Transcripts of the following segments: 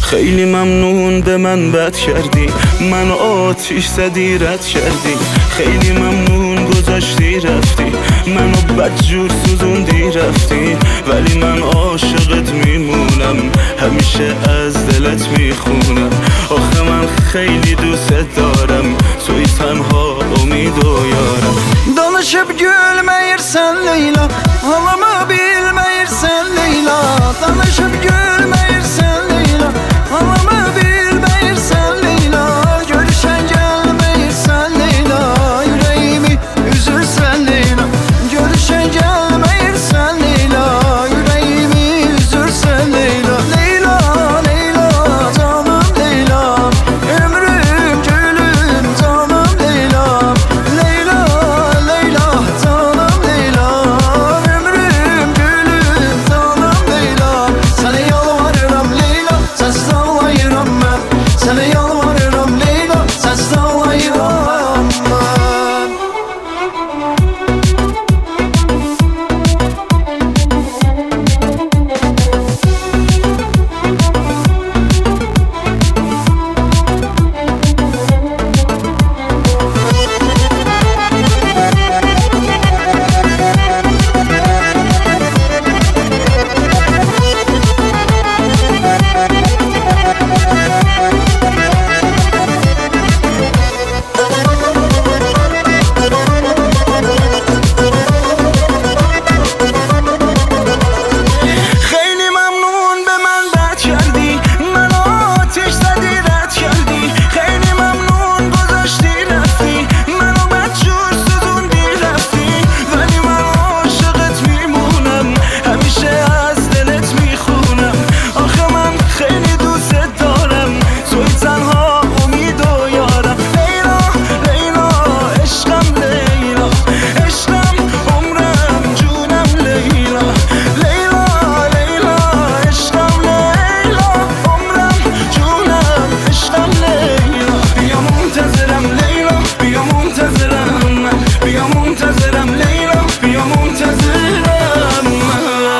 خیلی ممنون به من بد کردی، منو آتیش زدی رد کردی. خیلی ممنون گذاشتی رفتی، منو بدجور سوزوندی رفتی. ولی من عاشقت میمونم، همیشه از دلت میخونم. آخه من خیلی دوست دارم، توی تنها امید و یارم. Danışıp gülmeyirsen Leyla, ağlamı bilmeyirsen Leyla. Danışıp gülmeyirsen Leyla, ağlamı bilmeyirsen Leyla. Görüşen gelmeyirsen Leyla, yüreğimi üzürsen Leyla. Görüşen gelmeyirsen Leyla, yüreğimi üzürsen Leyla. Leyla, Leyla, canım Leyla, ömrüm gülüm canım Leyla. Leyla, Leyla, canım Leyla, ömrüm gülüm canım Leyla. Sana yalvarırım Leyla, sensiz ağlayırım ben. Sana yalvarırım Leyla, sensiz ağlayırım ben. خیلی ممنون به من بد کردی، منو آتیش زدی رد کردی. خیلی ممنون گذاشتی رفتی، منو بدجور سوزوندی رفتی. ولی من عاشقت میمونم، همیشه از دلت میخونم. آخه من خیلی دوست دارم، توی تنها امید و یارم. لیلا، لیلا، عشقم لیلا، عشقم عمرم جونم لیلا. لیلا، لیلا، عشقم لیلا، عمرم جونم عشقم لیلا. بیا منتظرم لیلا، بیا منتظرم من. بیا منتظرم لیلا، بیا منتظرم من.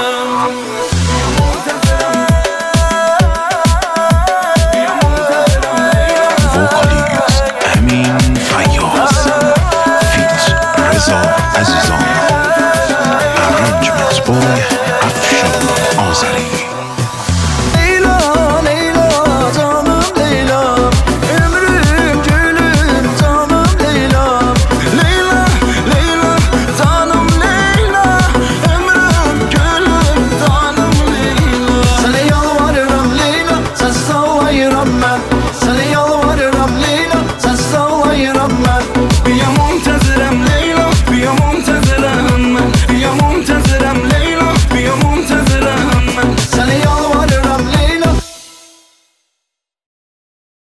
Vocalist Emin Feyyaz feat. Reza Azizan. Arrangements by Afshan Azari. Leyla, Leyla, canım Leyla, ömrüm gülüm canım Leyla. Leyla, Leyla, canım Leyla, ömrüm gülüm canım Leyla. Sana yalvarırım Leyla, sensiz ağlayırım ben.